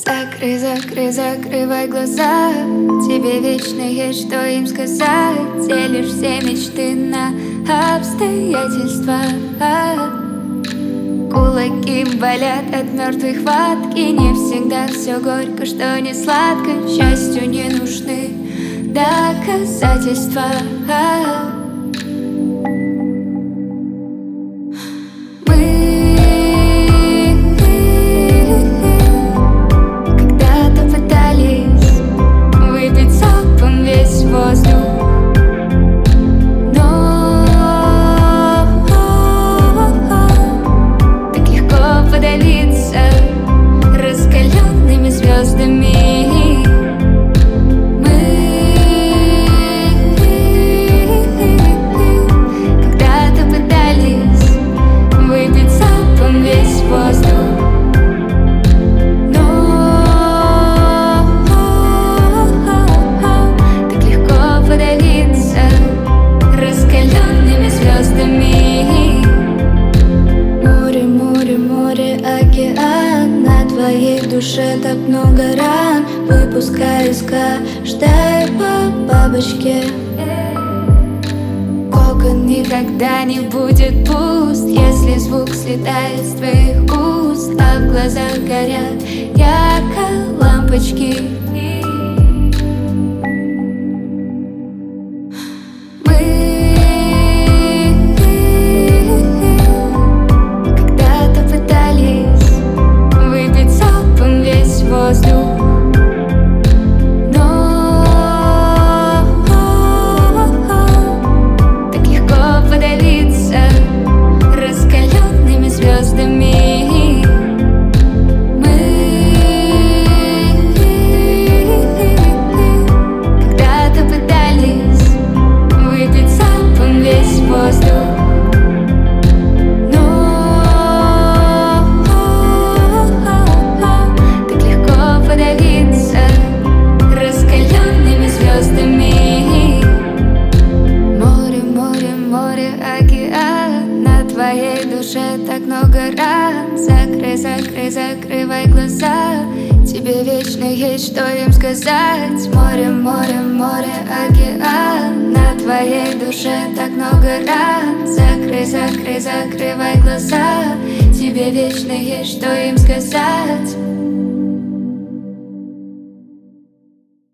Закрой, закрой, закрывай глаза. Тебе вечно есть что им сказать. Делишь все мечты на обстоятельства. Кулаки болят от мертвой хватки. Не всегда все горько, что не сладко. Счастью не нужны доказательства. Душе так много ран, выпускаю из каждой по бабочке. Кокон никогда не будет пуст, если звук слетает с твоих уст, а в глазах горят ярко лампочки. Так много ран. Закрой, закрой, закрывай глаза. Тебе вечно есть что им сказать. Море, море, море, океан. На твоей душе так много ран. Закрой, закрой, закрывай глаза. Тебе вечно есть что им сказать.